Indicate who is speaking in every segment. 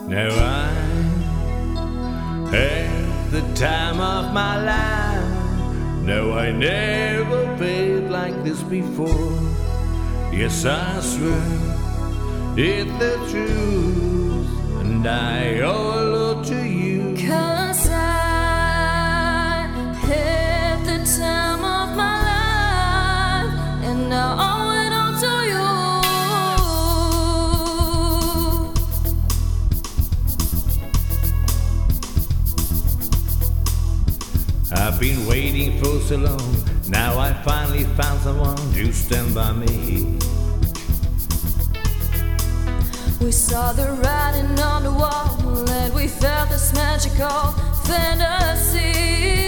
Speaker 1: Now I had the time of my life. No, I never felt like this before. Yes, I swear it's the truth, and I owe it to you.
Speaker 2: 'Cause I had the time of my life, and I owe it all to you.
Speaker 1: I've been waiting for so long. Now I finally found someone to stand by me.
Speaker 2: We saw the writing on the wall, and we felt this magical fantasy.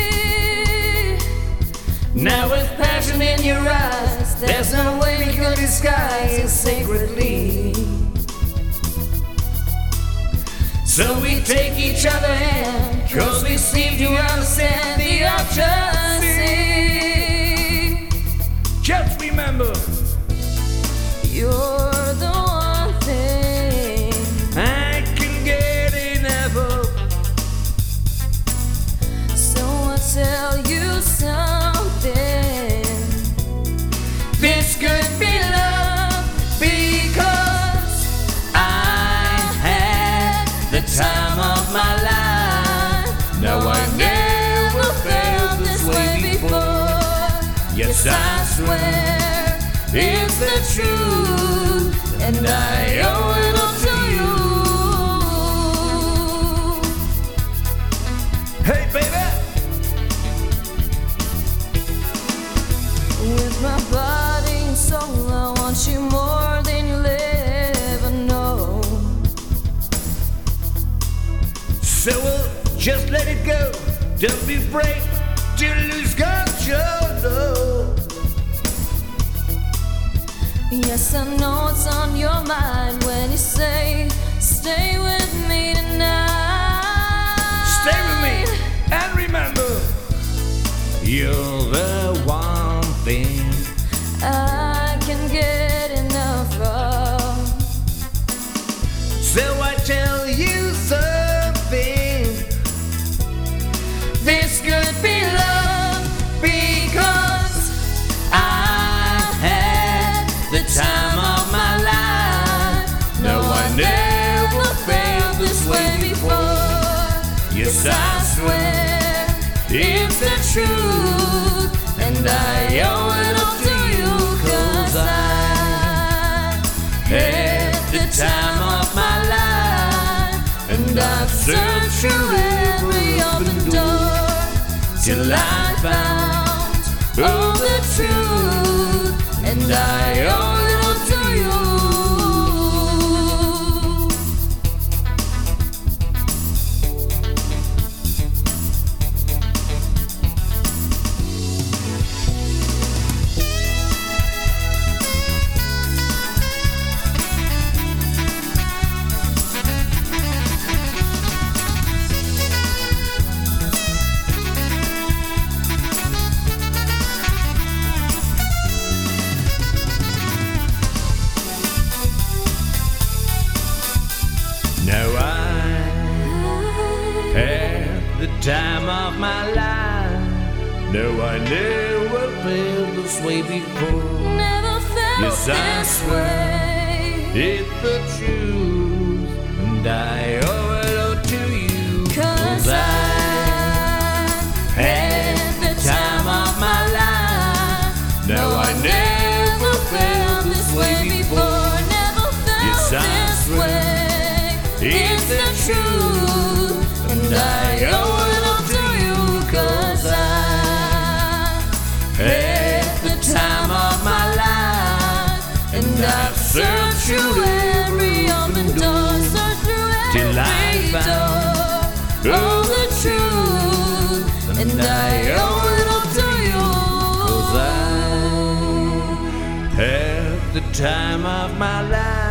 Speaker 1: Now with passion in your eyes, there's no way we could disguise it secretly. So we take each other hand, 'cause we seem to understand the urgency. Just remember,
Speaker 2: You're the one thing
Speaker 1: I can get enough of.
Speaker 2: So I tell you something.
Speaker 1: This could be love, because I had the time of my life. No, I never felt this way before. Yes, I swear it's the truth, and I owe it all to you. Hey, baby!
Speaker 2: With my body and soul, I want you more than you'll ever know.
Speaker 1: So just let it go. Don't be afraid to lose control. No.
Speaker 2: Yes, I know it's on your mind when you say, stay with me tonight.
Speaker 1: Stay with me and remember, you're the one thing
Speaker 2: I can get enough of.
Speaker 1: So I tell you something. This could be love, because I had the time of my life. No, I never felt this way before. Yes, I swear it's the truth, and I owe it all to you. 'Cause I had the time of my life, and I've searched through every open door till I found all the truth, and I owe it all to you. Now I had the time of my life. No, I never felt this way before.
Speaker 2: Never felt
Speaker 1: Yes, I
Speaker 2: this
Speaker 1: swear
Speaker 2: way.
Speaker 1: it's the truth, and I owe it all to you.
Speaker 2: 'Cause
Speaker 1: I had the time of my life. No, I never felt this way before.
Speaker 2: Never felt
Speaker 1: Yes, I
Speaker 2: this
Speaker 1: swear
Speaker 2: way.
Speaker 1: it's the truth, and I owe it all to you. 'Cause I had the time of my life, and I've searched through every open door, till I found all the truth, and I owe it all to you. 'Cause I had the time of my life.